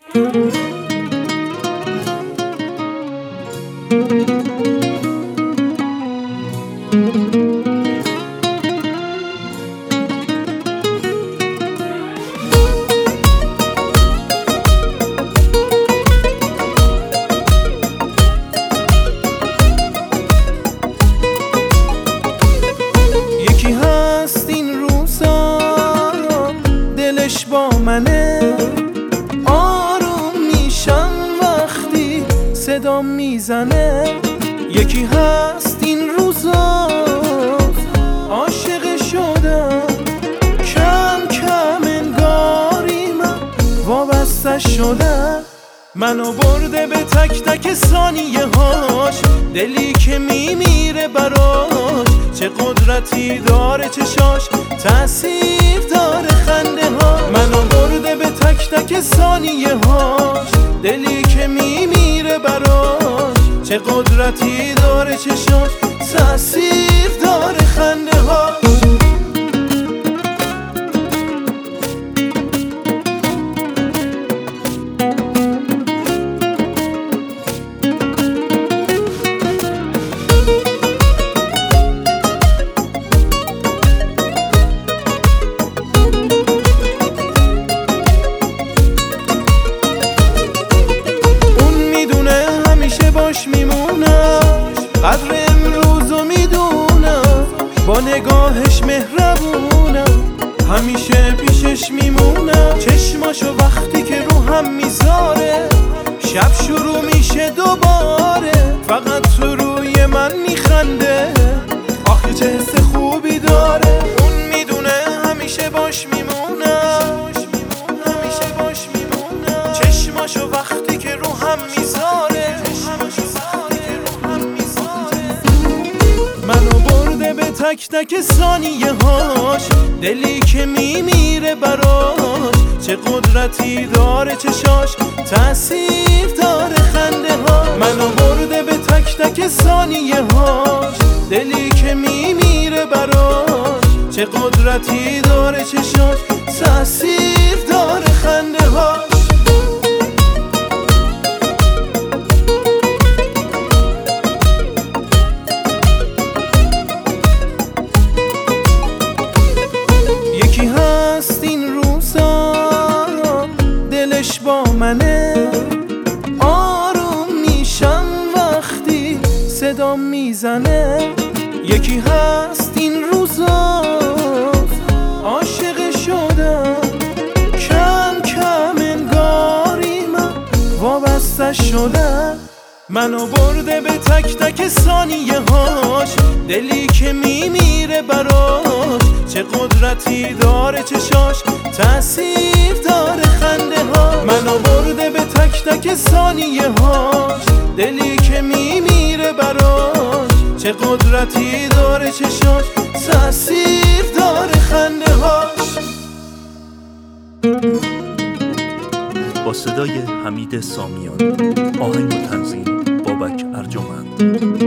یکی هست این روزا دلش با منه، آروم میشم وقتی صدا میزنه. یکی هست این روزا عاشق شدم، کم کم انگاری من وابسته شدم. منو برده به تک تک ثانیه هاش، دلی که میمیره براش. چه قدرتی داره چشاش، تأثیر داره خنده ها. منو برده به تک تک ثانیه هاش، دلی که میمیره براش. چه قدرتی داره چشاش، تأثیر داره خنده ها. باش میمونم، قدر امروزو میدونم، با نگاهش مهربونم، همیشه پیشش میمونم. چشماشو وقتی که رو هم میذاره، شب شروع میشه دوباره. فقط تو روی من میخنده، آخه چه حس خوبی داره. اون میدونه همیشه باش میمونم، همیشه باش میمونم. چشماشو وقتی که رو هم میذاره، منو برده به تک تک ثانیه هاش، دلی که میمیره براش. چه قدرتی داره چشاش، تأثیر داره خنده ها. منو برده به تک تک ثانیه هاش، دلی که میمیره براش. چه قدرتی داره چشاش، تأثیر داره خنده هاش. یکی هست این روزا دلش با منه، آروم میشم وقتی صدا میزنه. یکی هست این روزا عاشق شدم، کم کم انگاری من وابسته شدم. منو برده به تک تک ثانیه هاش، دلی که میمیره براش. چه قدرتی داره چشاش، تأثیر داره خنده ها. منو برده به تک تک ثانیه هاش، دلی که میمیره براش. چه قدرتی داره چشاش، تأثیر داره خنده هاش. با صدای حمید سامیان، آهنگ و تنظیم بابک ارجمند.